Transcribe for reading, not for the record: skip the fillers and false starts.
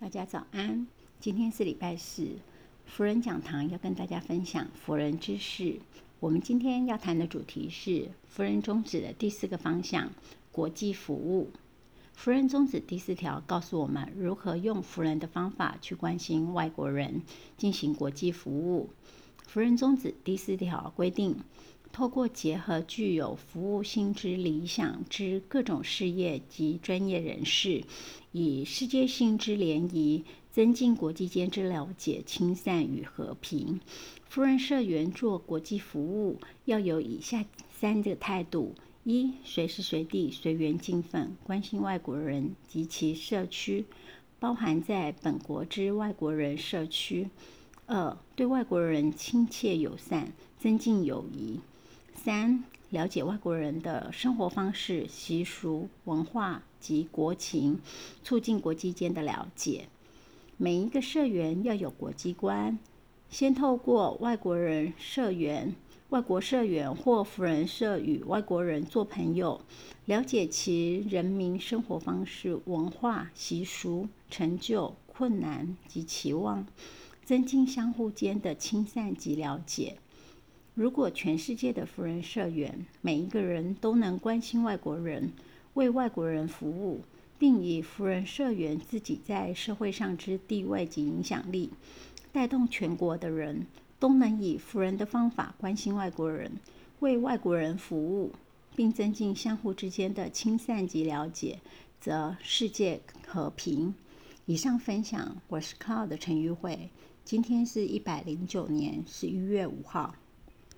大家早安，今天是礼拜四，福人讲堂要跟大家分享福人知识。我们今天要谈的主题是福人宗旨的第4个方向：国际服务。福人宗旨第4条告诉我们如何用福人的方法去关心外国人，进行国际服务。福人宗旨第4条规定，透过结合具有服务性之理想之各种事业及专业人士，以世界性之联谊，增进国际间之了解、亲善与和平。福人社员做国际服务，要有以下3个态度：一、随时随地随缘尽份，关心外国人及其社区，包含在本国之外国人社区；2、对外国人亲切友善，增进友谊；3、了解外国人的生活方式、习俗、文化及国情，促进国际间的了解。每一个社员要有国际观，先透过外国社员或福人社与外国人做朋友，了解其人民生活方式、文化、习俗、成就、困难及期望，增进相互间的亲善及了解。如果全世界的福人社员每一个人都能关心外国人，为外国人服务，并以福人社员自己在社会上之地位及影响力，带动全国的人都能以福人的方法关心外国人，为外国人服务，并增进相互之间的亲善及了解，则世界和平。以上分享，我是 Cloud 的陈玉慧。今天是109年11月5号。